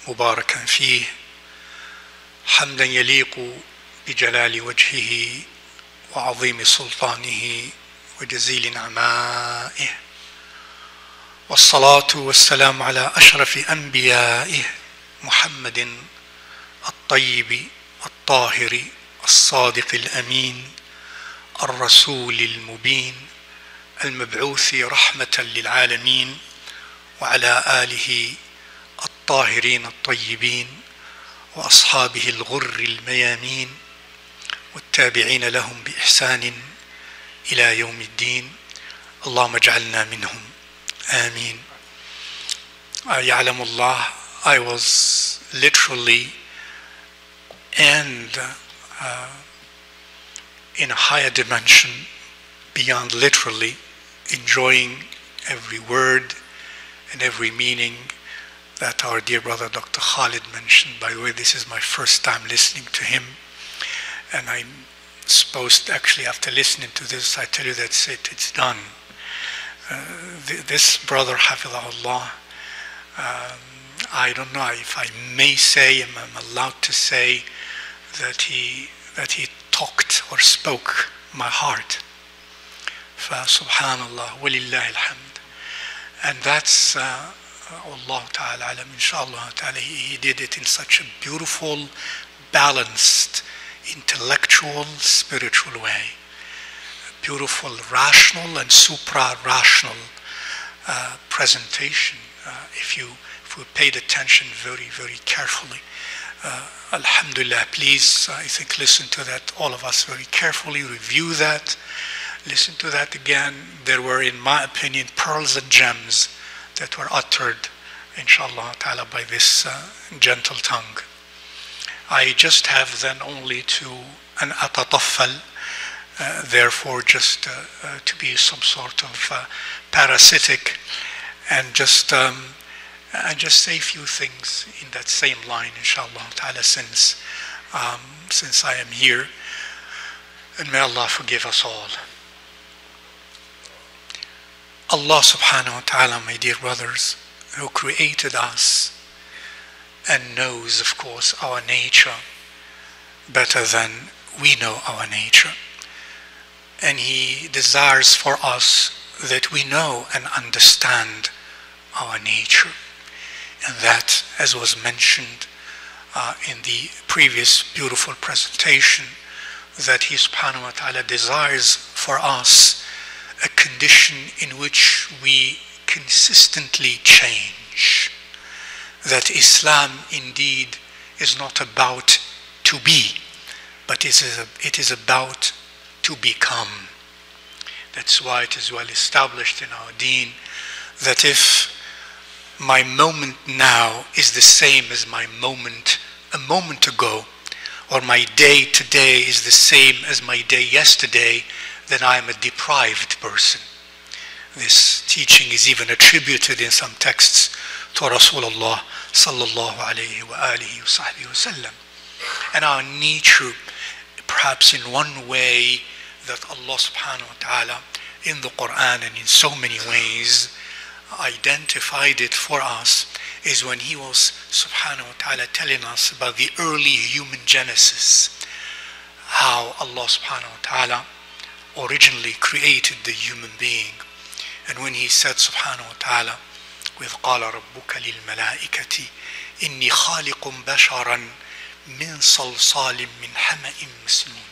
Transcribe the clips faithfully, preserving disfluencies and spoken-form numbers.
مباركا فيه حمدا يليق بجلال وجهه وعظيم سلطانه وجزيل نعمائه، والصلاة والسلام على أشرف أنبيائه محمد الطيب الطاهر الصادق الأمين الرسول المبين المبعوث رحمة للعالمين، وعلى آله الطاهرين الطيبين وأصحابه الغر الميامين والتابعين لهم بإحسان إلى يوم الدين. اللهم اجعلنا منهم آمين. يعلم الله, I was literally and uh, in a higher dimension beyond literally, enjoying every word and every meaning that our dear brother Doctor Khalid mentioned. By the way, this is my first time listening to him, and I'm supposed, actually after listening to this, I tell you that's it, it's done. Uh, th this brother, Hafidhahullah, um, I don't know if I may say, I'm, I'm allowed to say that he, that he talked or spoke my heart. فسبحانallah ولله الحمد. And that's uh, Allah Ta'ala alam, inshallah Ta'ala, he did it in such a beautiful, balanced, intellectual, spiritual way. A beautiful, rational and supra-rational uh, presentation. Uh, if you if we paid attention very, very carefully. Uh, Alhamdulillah, please, I think, listen to that, all of us, very carefully, review that, listen to that again. There were, in my opinion, pearls and gems that were uttered, inshallah ta'ala, by this uh, gentle tongue. I just have then only to an atataffal, uh, therefore just uh, uh, to be some sort of uh, parasitic, and just um, and just say a few things in that same line, inshallah ta'ala, since um, since I am here, and may Allah forgive us all. Allah subhanahu wa ta'ala, my dear brothers, who created us and knows, of course, our nature better than we know our nature. And He desires for us that we know and understand our nature. And that, as was mentioned uh, in the previous beautiful presentation, that He subhanahu wa ta'ala desires for us a condition in which we consistently change. That Islam indeed is not about to be, but it is, a, it is about to become. That's why it is well established in our deen that if my moment now is the same as my moment a moment ago, or my day today is the same as my day yesterday, then I am a deprived person. This teaching is even attributed in some texts to Rasulullah sallallahu alayhi wa alihi wa sahbihi wa sallam. And our nature, perhaps in one way that Allah subhanahu wa ta'ala in the Quran and in so many ways identified it for us, is when He was subhanahu wa ta'ala telling us about the early human genesis, how Allah subhanahu wa ta'ala originally created the human being. And when He said subhanahu wa ta'ala, وَإِذْ قَالَ رَبُّكَ لِلْمَلَائِكَةِ إِنِّي خَالِقٌ بَشَرًا مِنْ صَلْصَالٍ مِنْ حَمَإٍ مَسْنُونٍ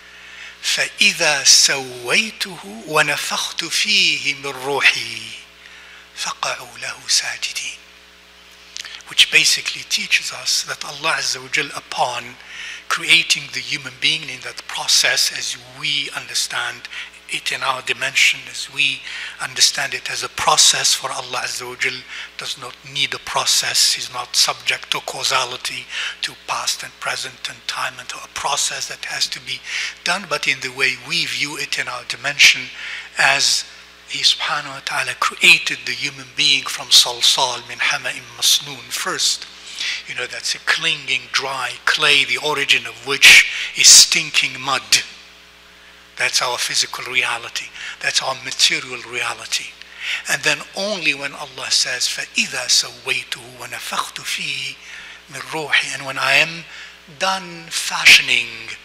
فَإِذَا سَوَّيْتُهُ وَنَفَخْتُ فِيهِ مِنْ رُوحِي فَقَعُوا لَهُ سَاجِدِينَ. Which basically teaches us that Allah Azza wa Jal, upon creating the human being in that process, as we understand it in our dimension, as we understand it as a process, for Allah Azza wa Jal does not need a process. He's not subject to causality, to past and present and time, and to a process that has to be done, but in the way we view it in our dimension, as He subhanahu wa ta'ala created the human being from salsal min hama'im masnoon first. You know, that's a clinging, dry clay, the origin of which is stinking mud. That's our physical reality. That's our material reality. And then only when Allah says, فَإِذَا سَوَّيْتُهُ وَنَفَخْتُ فِيهِ min ruhi. And when I am done fashioning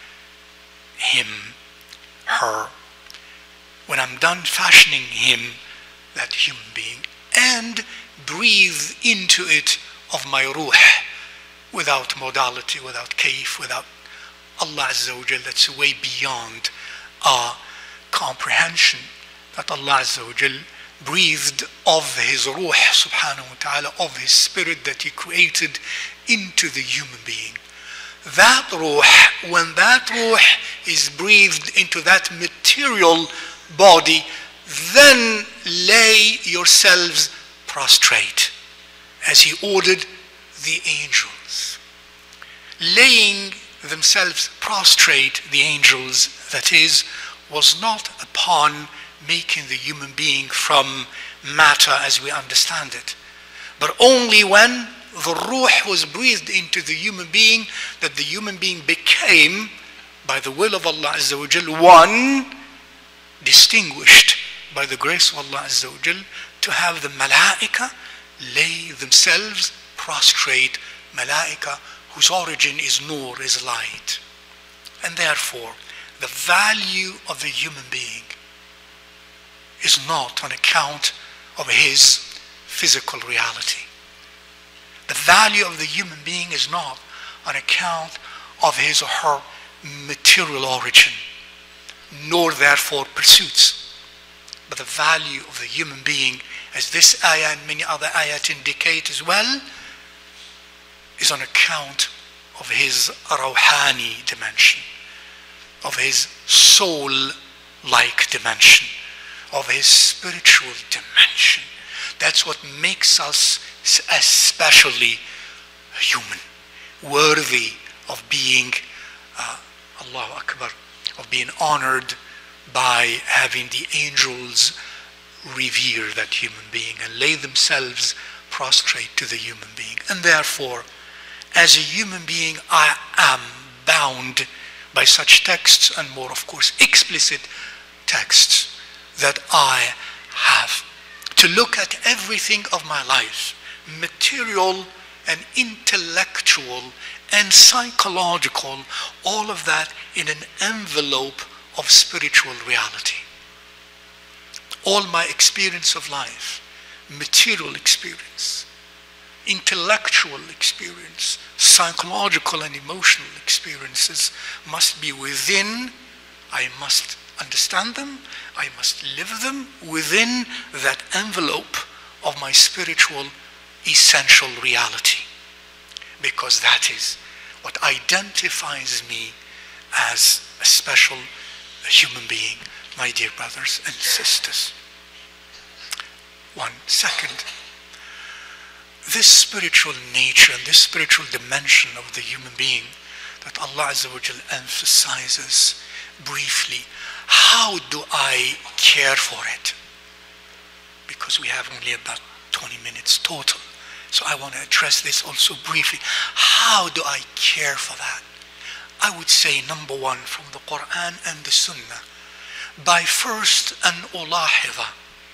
him, her, when I'm done fashioning him, that human being, and breathe into it of my ruh, without modality, without kayf, without Allah Azza wa Jal, that's way beyond our comprehension, that Allah Azza wa Jal breathed of his ruh subhanahu wa ta'ala, of his spirit that he created into the human being. That ruh, when that ruh is breathed into that material body, then lay yourselves prostrate, as he ordered the angels. Laying themselves prostrate, the angels, that is, was not upon making the human being from matter as we understand it, but only when the ruh was breathed into the human being, that the human being became, by the will of Allah Azza wa Jal, one distinguished by the grace of Allah Azza wa Jal, to have the malaika lay themselves prostrate, malaika whose origin is nur, is light. And therefore, the value of the human being is not on account of his physical reality. The value of the human being is not on account of his or her material origin, nor therefore pursuits. But the value of the human being, as this ayah and many other ayat indicate as well, is on account of his rawhani dimension, of his soul-like dimension, of his spiritual dimension. That's what makes us especially human, worthy of being, uh, Allahu Akbar, of being honored by having the angels revere that human being and lay themselves prostrate to the human being. And therefore, as a human being, I am bound by such texts, and more, of course, explicit texts, that I have to look at everything of my life, material and intellectual and psychological, all of that in an envelope of spiritual reality. All my experience of life, material experience, intellectual experience, psychological and emotional experiences must be within, I must understand them, I must live them within that envelope of my spiritual essential reality, because that is what identifies me as a special human being, my dear brothers and sisters. One second. This spiritual nature, this spiritual dimension of the human being that Allah Azza wa Jal emphasizes briefly, how do I care for it? Because we have only about twenty minutes total. So I want to address this also briefly. How do I care for that? I would say, number one, from the Quran and the Sunnah, by first an ulahidha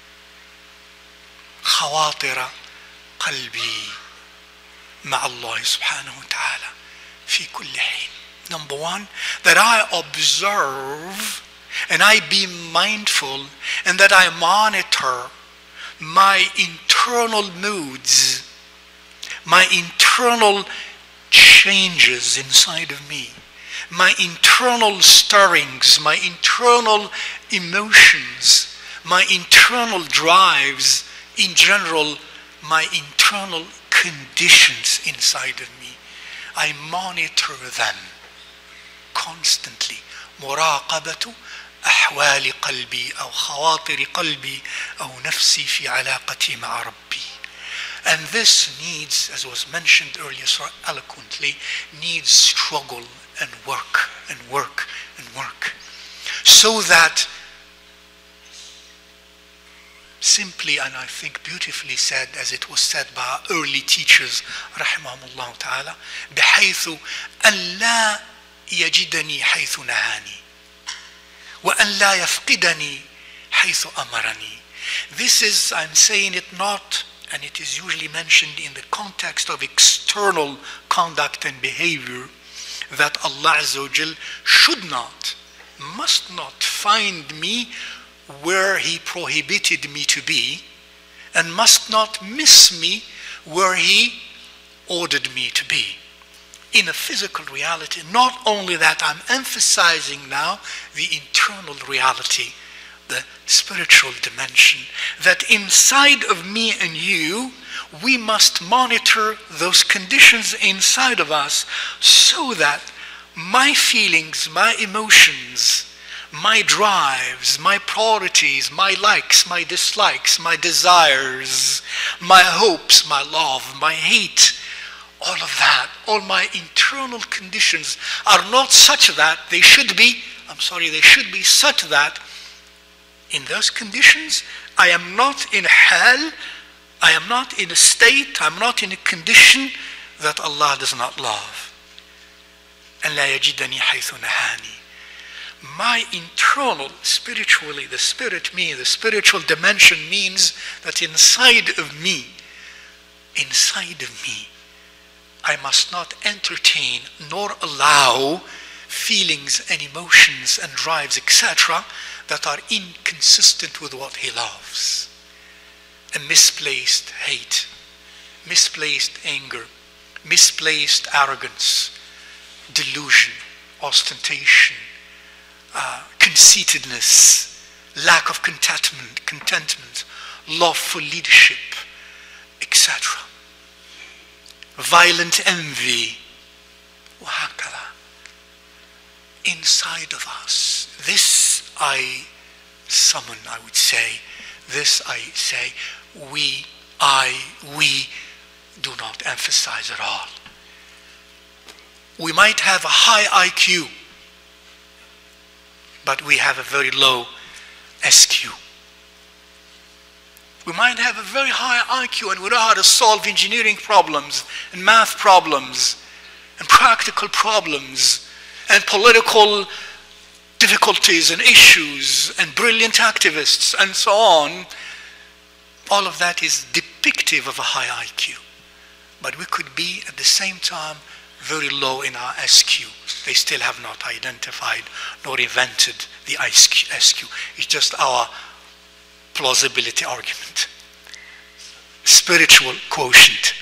khawatira qalbi مع الله سبحانه وتعالى في كل حين. Number one, that I observe and I be mindful and that I monitor my internal moods, my internal changes inside of me, my internal stirrings, my internal emotions, my internal drives, in general, my internal conditions inside of me. I monitor them constantly. مراقبة أحوال قلبي أو خواطر قلبي أو نفسي في علاقتي مع ربي. And this needs, as was mentioned earlier so eloquently, needs struggle and work and work and work. So that simply, and I think beautifully said, as it was said by our early teachers, rahimahumullah ta'ala, بحيث أن لا يجدني حيث نهاني وأن لا يفقدني حيث أمرني. This is, I'm saying it not and it is usually mentioned in the context of external conduct and behavior, that Allah Azza wa Jal should not, must not find me where He prohibited me to be, and must not miss me where He ordered me to be. In a physical reality, not only that, I'm emphasizing now the internal reality, the spiritual dimension, that inside of me and you, we must monitor those conditions inside of us so that my feelings, my emotions, my drives, my priorities, my likes, my dislikes, my desires, my hopes, my love, my hate, all of that, all my internal conditions are not such that they should be, I'm sorry, they should be such that in those conditions I am not in hell, I am not in a state, I'm not in a condition that Allah does not love. And لا يجدني حيث نهاني. My internal, spiritually, the spirit me, the spiritual dimension means that inside of me, inside of me, I must not entertain nor allow feelings and emotions and drives, et cetera, that are inconsistent with what He loves. A misplaced hate, misplaced anger, misplaced arrogance, delusion, ostentation, uh, conceitedness, lack of contentment, contentment, love for leadership, et cetera. Violent envy, وهكذا. Inside of us, this I summon, I would say, this I say, we, I, we do not emphasize at all. We might have a high I Q, but we have a very low S Q. We might have a very high I Q and we know how to solve engineering problems and math problems and practical problems and political difficulties and issues and brilliant activists and so on. All of that is depictive of a high I Q. But we could be at the same time very low in our S Q. They still have not identified nor invented the S Q. It's just our plausibility argument. Spiritual quotient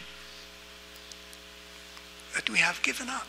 that we have given up.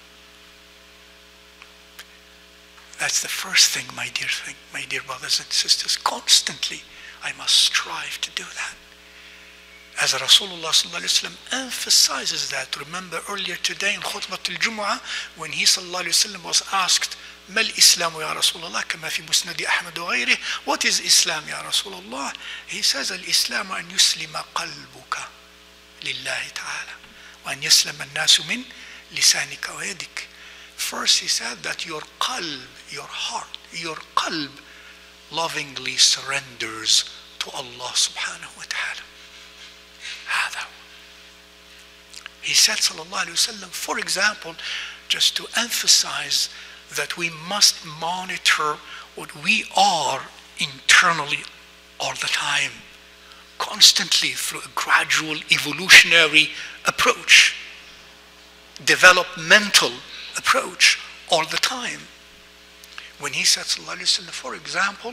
That's the first thing, my dear thing, my dear brothers and sisters. Constantly, I must strive to do that. As Rasulullah sallallahu alaihi wasallam emphasizes that. Remember earlier today in Khutbah al-Jumu'ah, when he sallallahu alaihi wasallam was asked, ما الإسلام يا رسول الله كما في مسند أحمد وغيره, what is Islam يا رسول الله? He says, الإسلام أن يسلم قلبك لله تعالى وأن يسلم الناس من لسانك ويدك. First he said that your qalb, your heart, your qalb lovingly surrenders to Allah subhanahu wa ta'ala. هذا. He said sallallahu alayhi wa sallam, for example, just to emphasize that we must monitor what we are internally all the time, constantly through a gradual evolutionary approach, developmental approach all the time. When he said, sallallahu alayhi wa sallam, for example,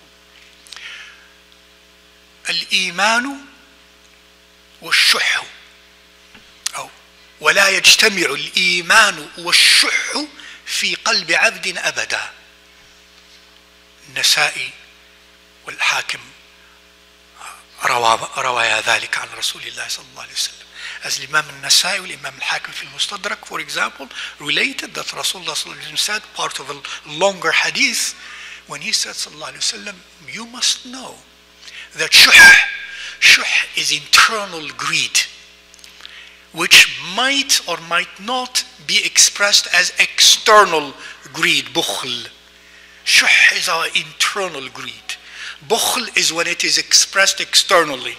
al-imanu والشح أو ولا يجتمع الإيمان والشح في قلب عبد أبدا. النسائي والحاكم روايا ذلك عن رسول الله صلى الله عليه وسلم. As Imam al-Nasai والإمام الحاكم في المستدرك, for example, related that Rasulullah صلى الله عليه وسلم said, part of a longer hadith, when he said صلى الله عليه وسلم, you must know that shuh, shuh is internal greed, which might or might not be expressed as external greed, bukhl. Shuh is our internal greed. Bukhl is when it is expressed externally.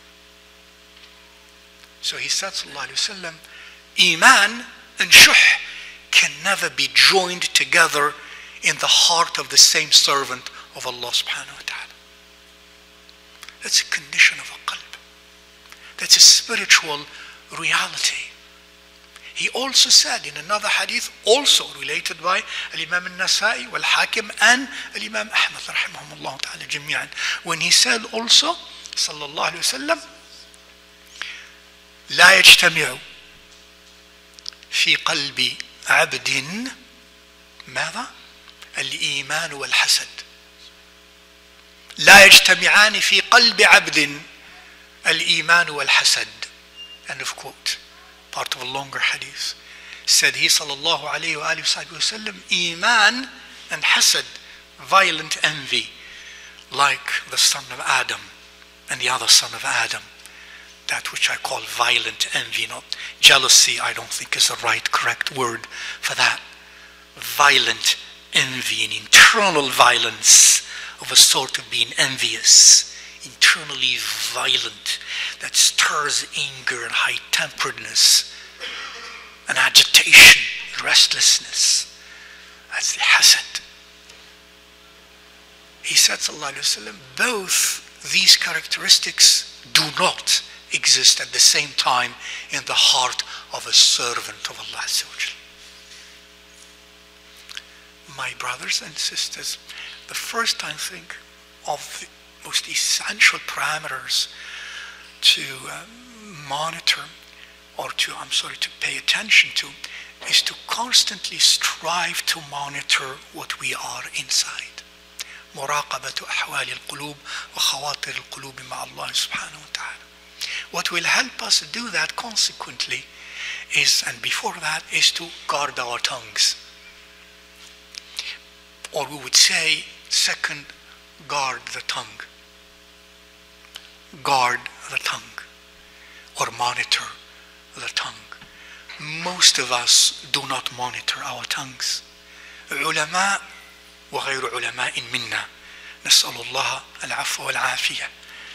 So he said, sallallahu alayhi wa sallam, Iman and shuh can never be joined together in the heart of the same servant of Allah subhanahu wa ta'ala. That's a condition of a qalb. That's a spiritual reality. He also said in another hadith, also related by Imam al-Nasa'i wal-Hakim and Imam Ahmad rahimahumullah ta'ala jami'an, when he said also, sallallahu alayhi wa sallam, لا يجتمع في قلب عبد ماذا؟ الإيمان والحسد. لا يجتمعان في قلب عبد الإيمان والحسد. End of quote. Part of a longer hadith. Said he sallallahu alayhi wa alihi wa sallam, Iman and hasad, violent envy, like the son of Adam and the other son of Adam. That which I call violent envy, not jealousy, I don't think is the right, correct word for that. Violent envy, an internal violence of a sort of being envious, internally violent, that stirs anger and high-temperedness, and agitation, restlessness. That's the hasad. He said, sallallahu alayhi wa sallam, both these characteristics do not exist at the same time in the heart of a servant of Allah Azza wa Jal. My brothers and sisters, the first I think of the most essential parameters to uh, monitor or to, I'm sorry, to pay attention to is to constantly strive to monitor what we are inside. مراقبة أحوال القلوب وخواطر القلوب مع الله سبحانه وتعالى. What will help us do that consequently is, and before that, is to guard our tongues. Or we would say, second, guard the tongue. Guard the tongue. Or monitor the tongue. Most of us do not monitor our tongues. علماء وغير علماء منا نسأل الله العفو والعافية.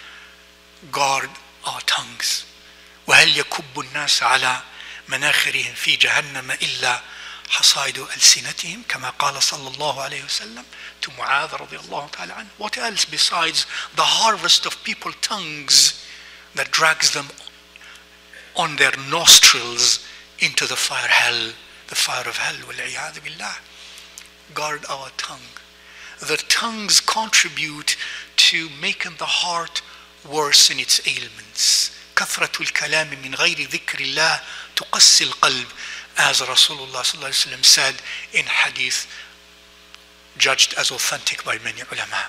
Guard our tongues. وهل يكب الناس على مناخرهم في جهنم إلا حصائد ألسنتهم كما قال صلى الله عليه وسلم to Mu'adh رضي الله تعالى عنه. What else besides the harvest of people's tongues that drags them on their nostrils into the fire hell, the fire of hell, وَالْعِيَاذُ بِاللَّهِ. Guard our tongue. The tongues contribute to making the heart worse in its ailments. كثرة الكلام من غير ذكر الله تقسي القلب, as Rasulullah sallallahu alaihi wasallam said in hadith judged as authentic by many ulama.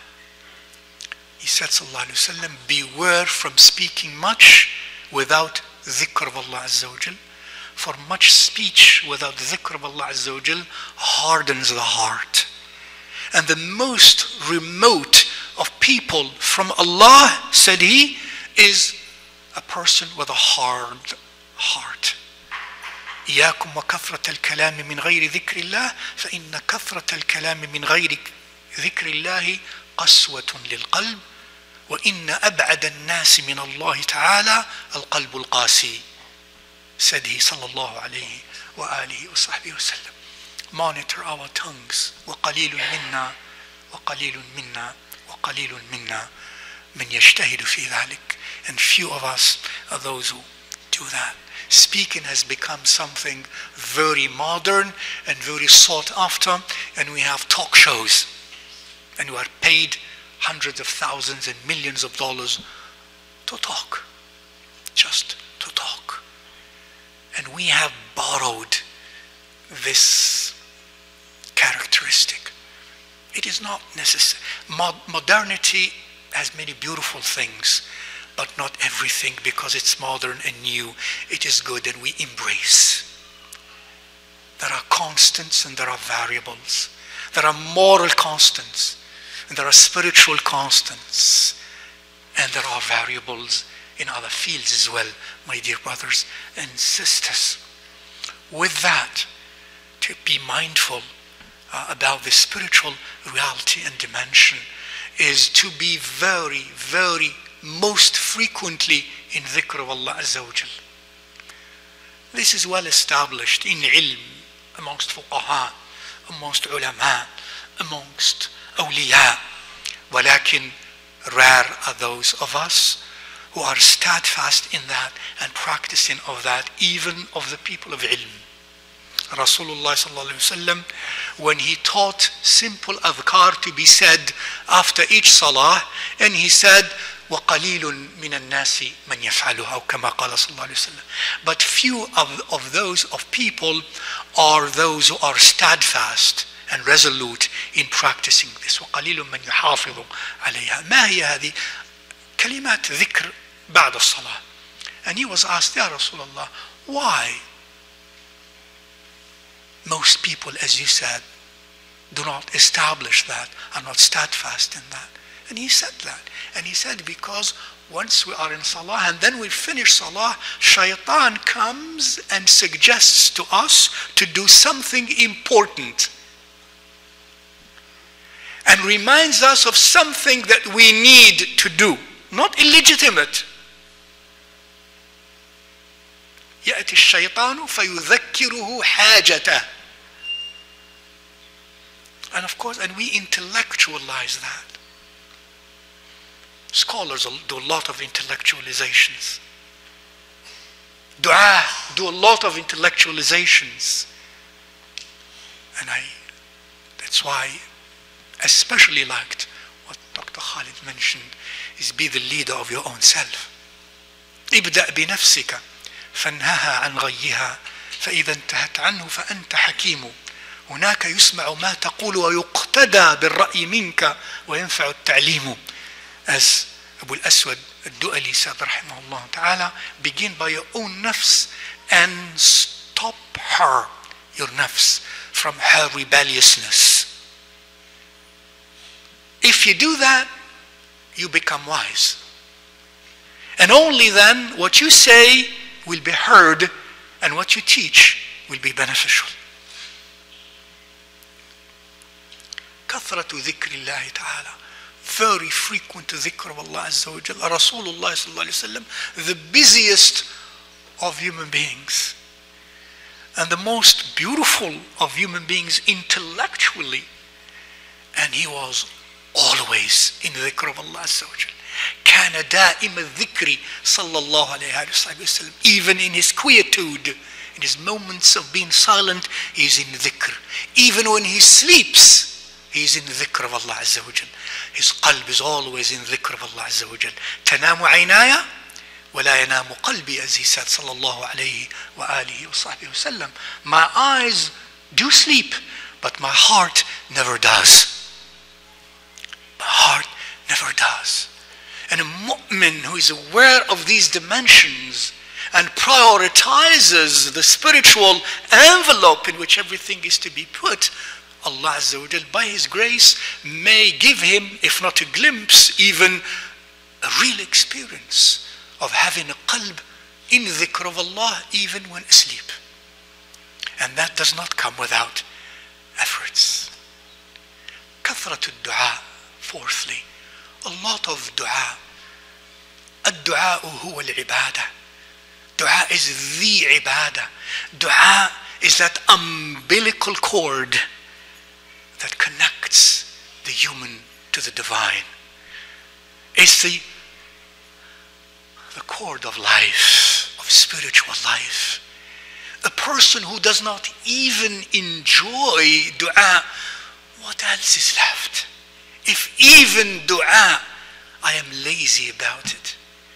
He said sallallahu alaihi wasallam, beware from speaking much without dhikr of Allah Azza wa Jal, for much speech without dhikr of Allah Azza wa Jal hardens the heart. And the most remote of people from Allah, said he, is a person with a hard heart. إياكم وكثرة الكلام من غير ذكر الله فإن كثرة الكلام من غير ذكر الله قسوة للقلب وإن أبعد الناس من الله تعالى القلب القاسي. Said he صلى الله عليه وآله وصحبه وسلم. Monitor our tongues. وقليل منا وقليل منا وقليل منا من يجتهد في ذلك. And few of us are those who do that. Speaking has become something very modern and very sought after, and we have talk shows, and we are paid hundreds of thousands and millions of dollars to talk, just to talk. And we have borrowed this characteristic. It is not necessary. Modernity has many beautiful things, but not everything, because it's modern and new. It is good and we embrace. There are constants and there are variables. There are moral constants and there are spiritual constants, and there are variables in other fields as well, my dear brothers and sisters. With that, to be mindful uh, about the spiritual reality and dimension is to be very, very most frequently in dhikr of Allah Azza wa Jal. This is well established in ilm, amongst fuqaha, amongst ulama, amongst awliya. Walakin rare are those of us who are steadfast in that and practicing of that, even of the people of ilm. Rasulullah sallallahu alaihi wasallam, when he taught simple adhkar to be said after each salah, and he said, وَقَلِيلٌ مِنَ النَّاسِ مَنْ يَفْعَلُهَا كَمَا قَالَ صلى الله عليه وسلم. But few of, of those of people are those who are steadfast and resolute in practicing this. وَقَلِيلٌ مَنْ يُحَافِظُ عَلَيْهَا. ما هي هذه؟ كلمات ذكر بعد الصلاة. And he was asked, Ya Rasulullah, why most people, as you said, do not establish that, are not steadfast in that? And he said that. And he said, because once we are in salah and then we finish salah, shaitan comes and suggests to us to do something important and reminds us of something that we need to do, not illegitimate. يأتي الشيطان فيذكره حاجته. And of course, and we intellectualize that. Scholars do a lot of intellectualizations. Dua do a lot of intellectualizations. And I, that's why I especially liked what Doctor Khalid mentioned, is be the leader of your own self. ابدأ بنفسك فانهها عن غيها فإذا انتهت عنه فأنت حكيم. هناك يسمع ما تقول ويقتدى بالرأي منك وينفع التعليم. As Abu al-Aswad al-Du'ali said, rahimahullah ta'ala, begin by your own nafs and stop her, your nafs, from her rebelliousness. If you do that, you become wise. And only then what you say will be heard and what you teach will be beneficial. كثرة ذكر الله تعالى, very frequent dhikr of Allah Azza wa Jalla. Rasulullah sallallahu alayhi wa sallam, the busiest of human beings and the most beautiful of human beings intellectually, and he was always in the dhikr of Allah Azza wa Jalla. كان دائم الذكر صلى الله عليه وسلم. Even in his quietude, in his moments of being silent, he is in dhikr. Even when he sleeps, he is in dhikr of Allah Azza wa Jal. His qalb is always in dhikr of Allah Azza wa Jal. تنام عيناي ولا ينام قلبي, as he said sallallahu alayhi wa alihi wa sahbihi wa sallam. My eyes do sleep, but my heart never does. My heart never does. And a mu'min who is aware of these dimensions and prioritizes the spiritual envelope in which everything is to be put, Allah Azza wa Jal, by His grace, may give him, if not a glimpse, even a real experience of having a qalb in dhikr of Allah even when asleep. And that does not come without efforts. كثرة الدعاء, fourthly, a lot of dua. الدعاء هو العبادة. Dua is the ibadah. Dua is that umbilical cord that connects the human to the divine. It's the, the cord of life, of spiritual life. A person who does not even enjoy dua, what else is left? If even dua, I am lazy about it,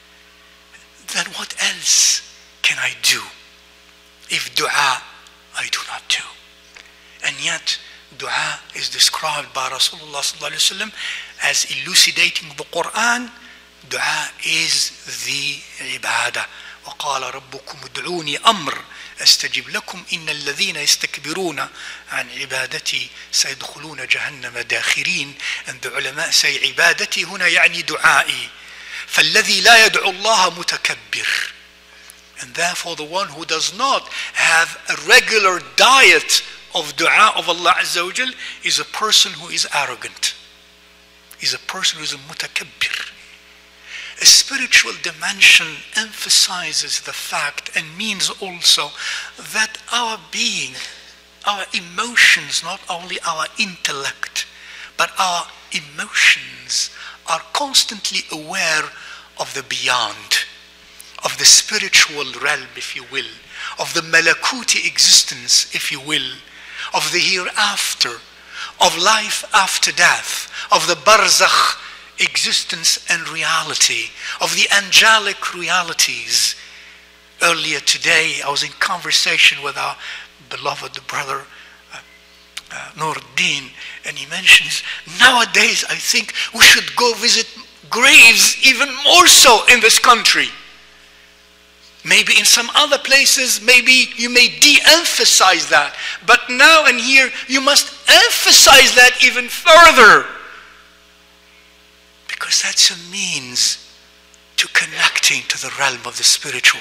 then what else can I do if dua I do not do? And yet dua is described by Rasulullah sallallahu alaihi wasallam as elucidating the Quran. Dua is the ibadah. وقال ربكم ادعوني أمر أستجب لكم إن الذين يستكبرون عن عبادتي سيدخلون جهنم داخرين. And the ulama say عبادتي هنا يعني دعائي. فالذي لا يدعو الله متكبر. And therefore the one who does not have a regular diet of dua of Allah Azza wa Jal is a person who is arrogant. Is a person who is a mutakabbir. A spiritual dimension emphasizes the fact and means also that our being, our emotions, not only our intellect, but our emotions are constantly aware of the beyond, of the spiritual realm, if you will, of the malakuti existence, if you will, of the hereafter, of life after death, of the barzakh existence and reality, of the angelic realities. Earlier today, I was in conversation with our beloved brother, uh, uh, Nuruddin, and he mentions, nowadays I think we should go visit graves even more so in this country. Maybe in some other places, maybe you may de-emphasize that. But now and here, you must emphasize that even further. Because that's a means to connecting to the realm of the spiritual.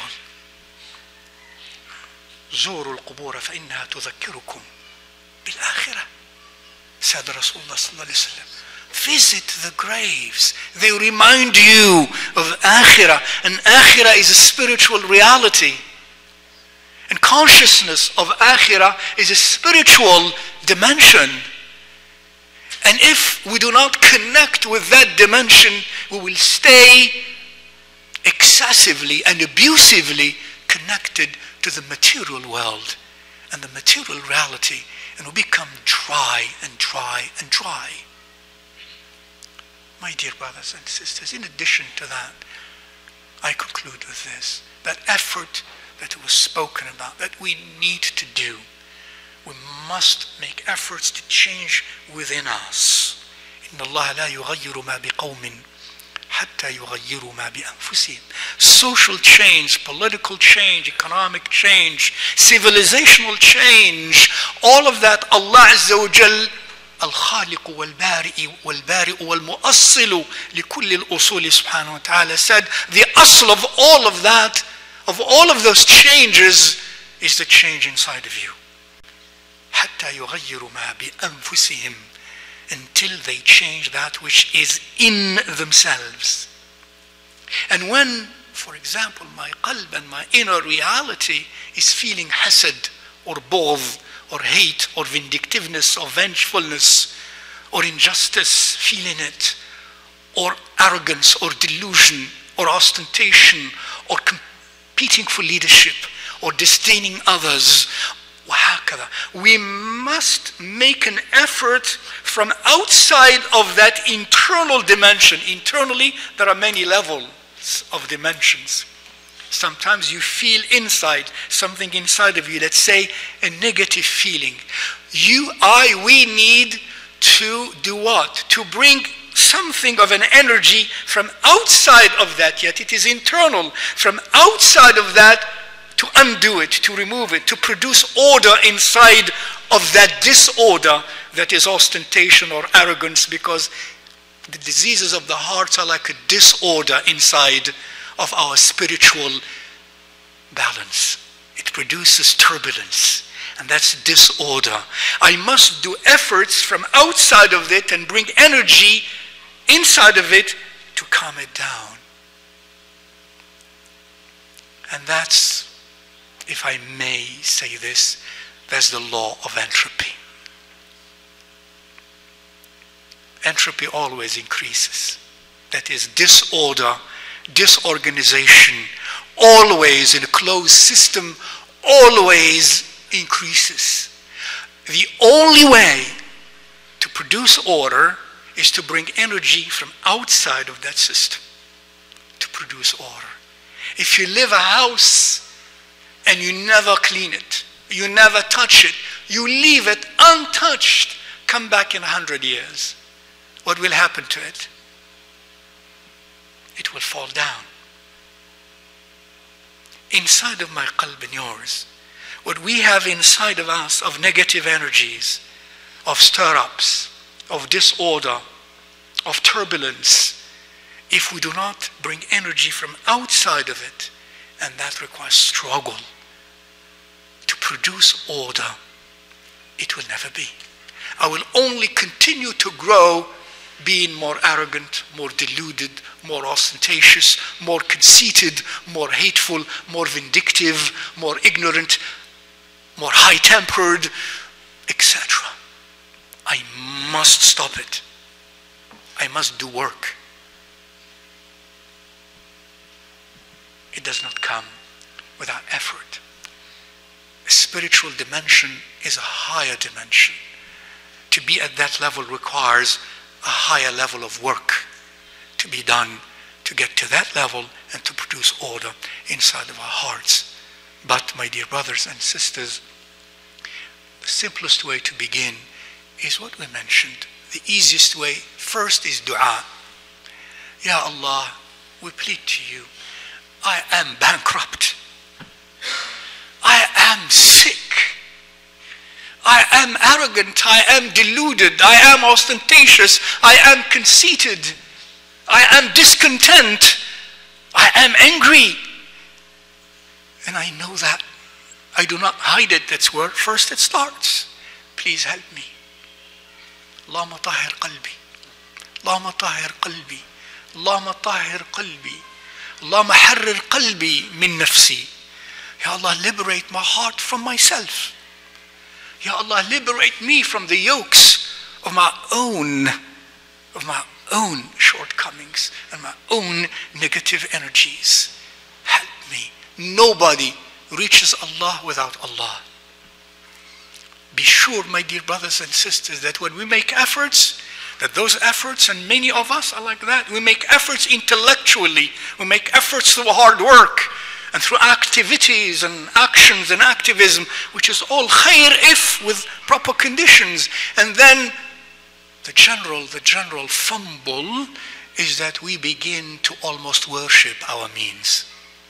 زوروا القبور فإنها تذكركم بالآخرة. Said Rasulullah sallallahu alaihi wasallam. Visit the graves. They remind you of Akhirah. And Akhirah is a spiritual reality. And consciousness of Akhirah is a spiritual dimension. And if we do not connect with that dimension, we will stay excessively and abusively connected to the material world and the material reality, and we become dry and dry and dry. My dear brothers and sisters, in addition to that, I conclude with this, that effort that was spoken about, that we need to do. We must make efforts to change within us. إِنَّ اللَّهَ لَا يُغَيِّرُ مَا بِقَوْمٍ حَتَّى يُغَيِّرُوا مَا بِأَنفُسِهِمْ. Social change, political change, economic change, civilizational change, all of that Allah Azza wa Jal الخالق والبارئ والبارئ والمؤصل لكل الأصول سبحانه وتعالى said the asl of all of that, of all of those changes, is the change inside of you. حتى يغيروا ما بأنفسهم, until they change that which is in themselves. And when, for example, my qalb and my inner reality is feeling hasad or bughd or hate or vindictiveness or vengefulness or injustice, feeling it, or arrogance or delusion or ostentation or competing for leadership or disdaining others, we must make an effort from outside of that internal dimension. Internally, there are many levels of dimensions. Sometimes you feel inside, something inside of you, let's say a negative feeling. You, I, we need to do what? To bring something of an energy from outside of that, yet it is internal. From outside of that, to undo it, to remove it, to produce order inside of that disorder that is ostentation or arrogance, because the diseases of the heart are like a disorder inside of our spiritual balance. It produces turbulence, and that's disorder. I must do efforts from outside of it and bring energy inside of it to calm it down. And that's, if I may say this, that's the law of entropy. Entropy always increases. That is, disorder, disorganization, always in a closed system, always increases. The only way to produce order is to bring energy from outside of that system to produce order. If you live a house and you never clean it, you never touch it, you leave it untouched, come back in a hundred years, what will happen to it? It will fall down. Inside of my qalb and yours, what we have inside of us of negative energies, of stir-ups, of disorder, of turbulence, if we do not bring energy from outside of it, and that requires struggle to produce order, it will never be. I will only continue to grow being more arrogant, more deluded, more ostentatious, more conceited, more hateful, more vindictive, more ignorant, more high-tempered, et cetera. I must stop it. I must do work. it does not come without effort. A spiritual dimension is a higher dimension. To be at that level requires a higher level of work to be done to get to that level and to produce order inside of our hearts. But my dear brothers and sisters, the simplest way to begin is what we mentioned. The easiest way first is dua. Ya Allah, we plead to you. I am bankrupt. I am sick. I am arrogant. I am deluded. I am ostentatious. I am conceited. I am discontent. I am angry. And I know that. I do not hide it. That's where first it starts. Please help me. Allahumma tahir qalbi. Allahumma tahir qalbi. Allahumma tahir qalbi. Allahumma harrir qalbi min nafsi. Ya Allah, liberate my heart from myself. Ya Allah, liberate me from the yokes of my own, of my own shortcomings and my own negative energies. Help me. Nobody reaches Allah without Allah. Be sure, my dear brothers and sisters, that when we make efforts, that those efforts, and many of us are like that, we make efforts intellectually, we make efforts through hard work, and through activities and actions and activism, which is all khair if with proper conditions. And then the general, the general fumble is that we begin to almost worship our means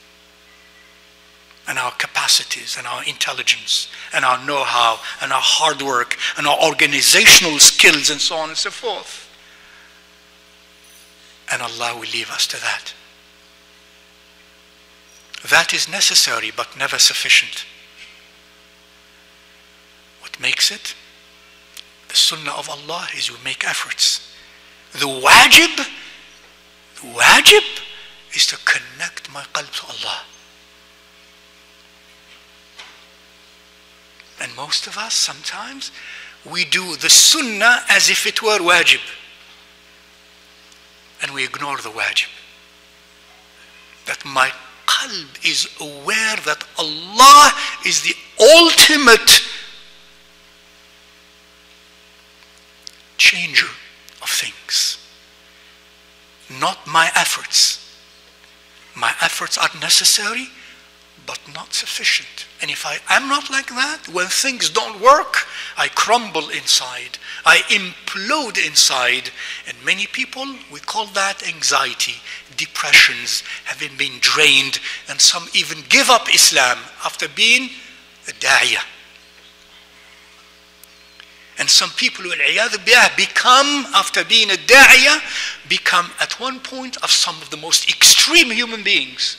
and our capacities and our intelligence and our know-how and our hard work and our organizational skills and so on and so forth. And Allah will leave us to that. That is necessary but never sufficient. What makes it? The sunnah of Allah is we make efforts. The wajib, the wajib is to connect my qalb to Allah. And most of us, sometimes, we do the sunnah as if it were wajib. And we ignore the wajib. That my qalb is aware that Allah is the ultimate changer of things. Not my efforts. My efforts are necessary, but not sufficient. And if I am not like that, when things don't work, I crumble inside. I implode inside. And many people, we call that anxiety, depressions, having been drained, and some even give up Islam after being a da'iyah. And some people, become, after being a da'iyah, become at one point of some of the most extreme human beings.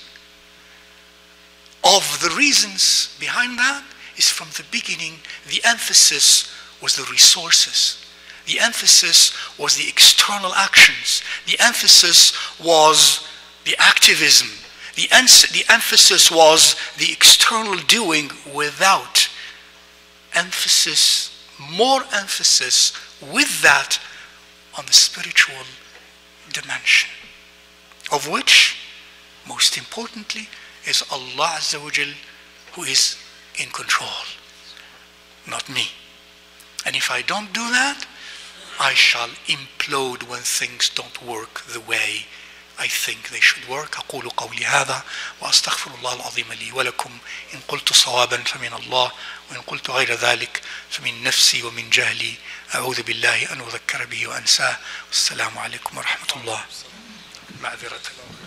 Of the reasons behind that is from the beginning, the emphasis was the resources. The emphasis was the external actions. The emphasis was the activism. The, the emphasis was the external doing without emphasis, more emphasis with that on the spiritual dimension, of which, most importantly, is Allah Azza wa Jal, who is in control, not me. And if I don't do that, I shall implode when things don't work the way I think they should work. أقول قولي هذا وأستغفر الله العظيم لي ولكم إن قلت صوابا فمن الله وإن قلت غير ذلك فمن نفسي ومن جهلي أعوذ بالله أن أذكر به وأنساه. والسلام عليكم ورحمة الله. معذرة.